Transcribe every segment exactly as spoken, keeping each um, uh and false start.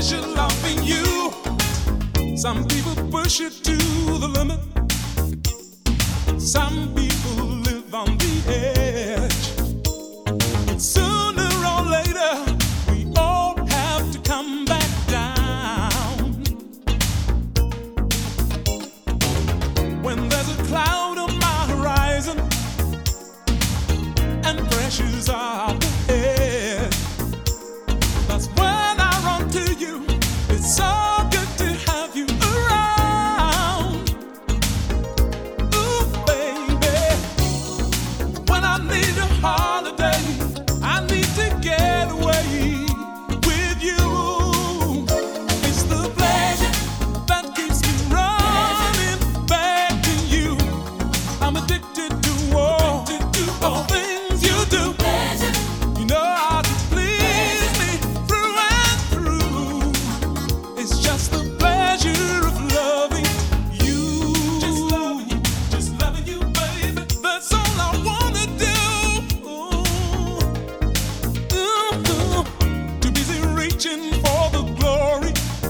pleasure loving you. Some people push it to the limit. Some people live on the edge. Sooner or later, we all have to come back down. When there's a cloud on my horizon and pressures are ahead, that's when I run to you. It's so good to have you around. Ooh, baby, when I need a holiday, I need to get away with you. It's the pleasure that keeps me running back to you. I'm addicted to all, all things you do. You know how to please me through and through. It's just the pleasure of loving you. Just loving you, just loving you, baby. That's all I wanna do. Ooh, too busy reaching for the glory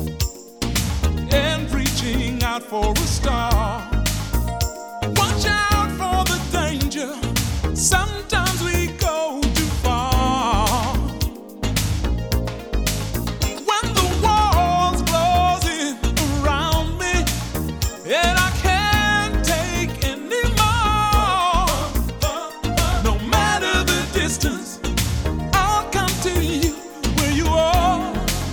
and reaching out for a star. Watch out for the danger. Sometimes we go too far. When the walls close in around me and I can't take anymore, no matter the distance, I'll come to you where you are.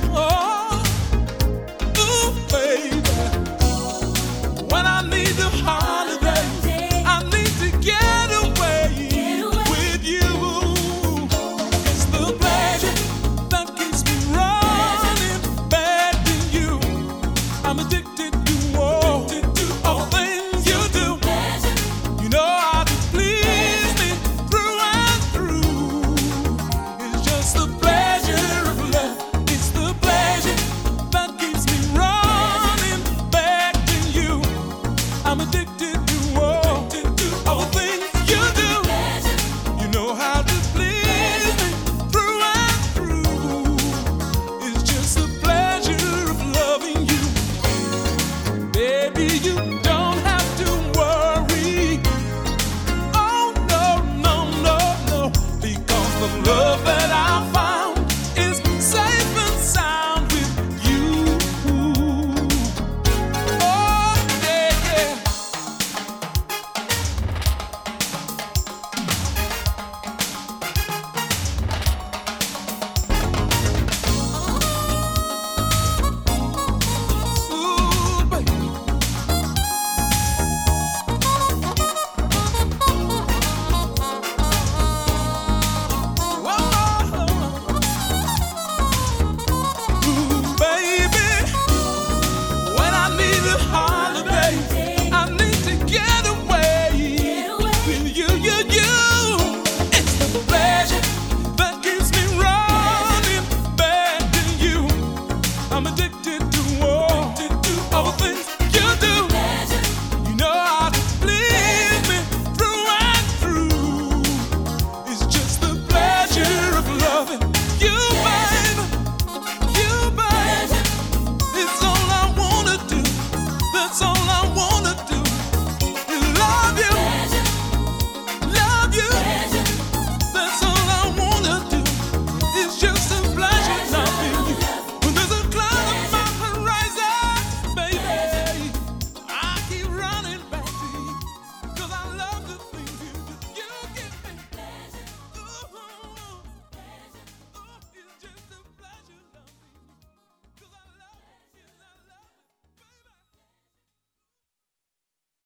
Ooh, baby, when I need a holiday, I need to get away with you. It's the pleasure that keeps me running back to you. I'm addicted to all, all things you do. You know how to please me through and through. It's just the pleasure of love. It's the pleasure that keeps me running back to you. I'm addicted to all, all things you do. You know how to please me through and through. It's just the pleasure of loving you. Baby, you don't have to worry. Oh, no, no, no, no. Because the love that I find